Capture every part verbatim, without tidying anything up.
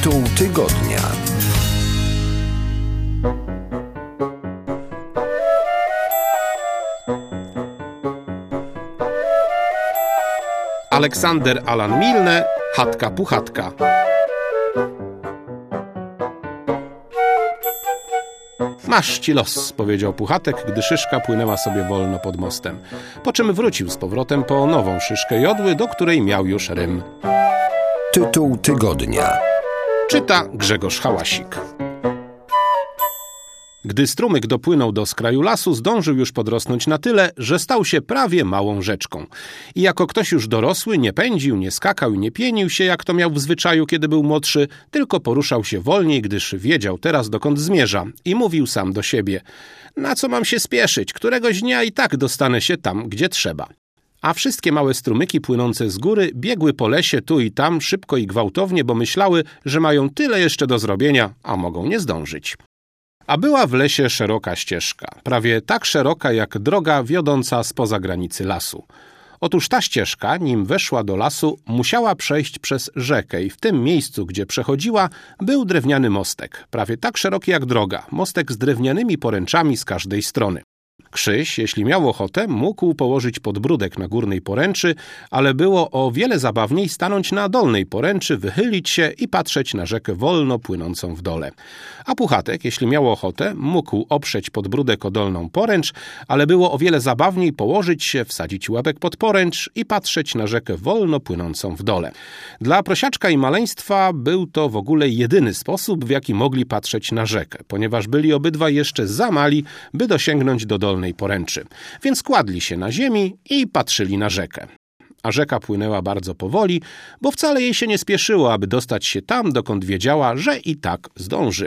Tytuł tygodnia. Aleksander Alan Milne, Chatka Puchatka. Masz ci los, powiedział Puchatek, gdy szyszka płynęła sobie wolno pod mostem. Po czym wrócił z powrotem po nową szyszkę jodły, do której miał już rym. Tytuł tygodnia. Czyta Grzegorz Hałasik. Gdy strumyk dopłynął do skraju lasu, zdążył już podrosnąć na tyle, że stał się prawie małą rzeczką. I jako ktoś już dorosły, nie pędził, nie skakał i nie pienił się, jak to miał w zwyczaju, kiedy był młodszy, tylko poruszał się wolniej, gdyż wiedział teraz, dokąd zmierza. I mówił sam do siebie: na co mam się spieszyć? Któregoś dnia i tak dostanę się tam, gdzie trzeba. A wszystkie małe strumyki płynące z góry biegły po lesie tu i tam szybko i gwałtownie, bo myślały, że mają tyle jeszcze do zrobienia, a mogą nie zdążyć. A była w lesie szeroka ścieżka, prawie tak szeroka jak droga wiodąca spoza granicy lasu. Otóż ta ścieżka, nim weszła do lasu, musiała przejść przez rzekę i w tym miejscu, gdzie przechodziła, był drewniany mostek, prawie tak szeroki jak droga, mostek z drewnianymi poręczami z każdej strony. Krzyś, jeśli miał ochotę, mógł położyć podbródek na górnej poręczy, ale było o wiele zabawniej stanąć na dolnej poręczy, wychylić się i patrzeć na rzekę wolno płynącą w dole. A Puchatek, jeśli miał ochotę, mógł oprzeć podbródek o dolną poręcz, ale było o wiele zabawniej położyć się, wsadzić łebek pod poręcz i patrzeć na rzekę wolno płynącą w dole. Dla prosiaczka i maleństwa był to w ogóle jedyny sposób, w jaki mogli patrzeć na rzekę, ponieważ byli obydwaj jeszcze za mali, by dosięgnąć do dolnej poręczy, więc kładli się na ziemi i patrzyli na rzekę. A rzeka płynęła bardzo powoli, bo wcale jej się nie spieszyło, aby dostać się tam, dokąd wiedziała, że i tak zdąży.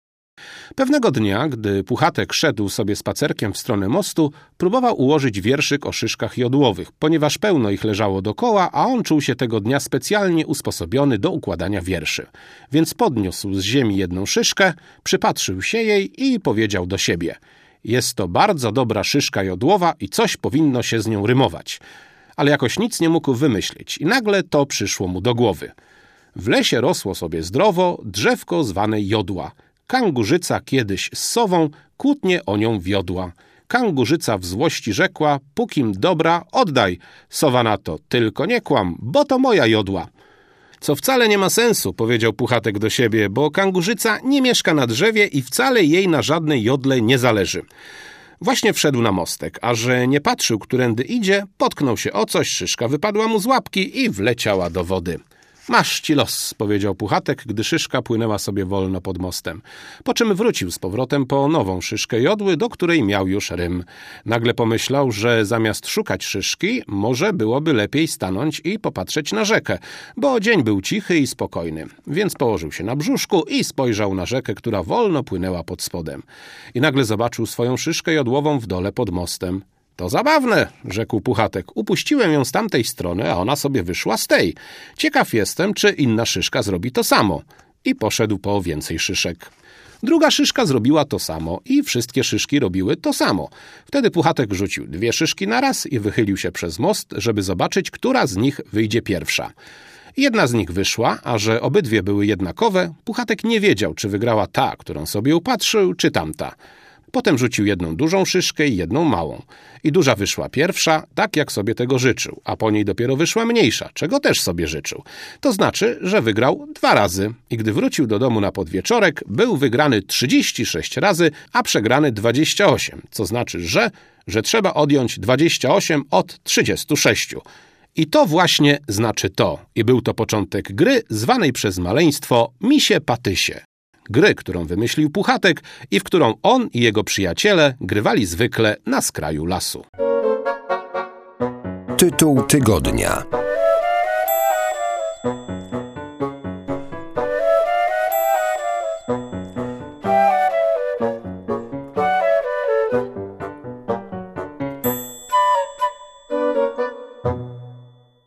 Pewnego dnia, gdy Puchatek szedł sobie spacerkiem w stronę mostu, próbował ułożyć wierszyk o szyszkach jodłowych, ponieważ pełno ich leżało dokoła, a on czuł się tego dnia specjalnie usposobiony do układania wierszy. Więc podniósł z ziemi jedną szyszkę, przypatrzył się jej i powiedział do siebie: jest to bardzo dobra szyszka jodłowa i coś powinno się z nią rymować. Ale jakoś nic nie mógł wymyślić i nagle to przyszło mu do głowy. W lesie rosło sobie zdrowo drzewko zwane jodła. Kangurzyca kiedyś z sową kłótnie o nią wiodła. Kangurzyca w złości rzekła: pókim dobra, oddaj. Sowa na to: tylko nie kłam, bo to moja jodła. Co wcale nie ma sensu, powiedział Puchatek do siebie, bo kangurzyca nie mieszka na drzewie i wcale jej na żadnej jodle nie zależy. Właśnie wszedł na mostek, a że nie patrzył, którędy idzie, potknął się o coś, szyszka wypadła mu z łapki i wleciała do wody. Masz ci los, powiedział Puchatek, gdy szyszka płynęła sobie wolno pod mostem. Po czym wrócił z powrotem po nową szyszkę jodły, do której miał już rym. Nagle pomyślał, że zamiast szukać szyszki, może byłoby lepiej stanąć i popatrzeć na rzekę, bo dzień był cichy i spokojny. Więc położył się na brzuszku i spojrzał na rzekę, która wolno płynęła pod spodem. I nagle zobaczył swoją szyszkę jodłową w dole pod mostem. To zabawne, rzekł Puchatek. Upuściłem ją z tamtej strony, a ona sobie wyszła z tej. Ciekaw jestem, czy inna szyszka zrobi to samo. I poszedł po więcej szyszek. Druga szyszka zrobiła to samo i wszystkie szyszki robiły to samo. Wtedy Puchatek rzucił dwie szyszki naraz i wychylił się przez most, żeby zobaczyć, która z nich wyjdzie pierwsza. Jedna z nich wyszła, a że obydwie były jednakowe, Puchatek nie wiedział, czy wygrała ta, którą sobie upatrzył, czy tamta. Potem rzucił jedną dużą szyszkę i jedną małą. I duża wyszła pierwsza, tak jak sobie tego życzył, a po niej dopiero wyszła mniejsza, czego też sobie życzył. To znaczy, że wygrał dwa razy. I gdy wrócił do domu na podwieczorek, był wygrany trzydzieści sześć razy, a przegrany dwadzieścia osiem. Co znaczy, że, że trzeba odjąć dwadzieścia osiem od trzydziestu sześciu. I to właśnie znaczy to. I był to początek gry zwanej przez maleństwo Misie Patysie. Gry, którą wymyślił Puchatek i w którą on i jego przyjaciele grywali zwykle na skraju lasu. Tytuł tygodnia.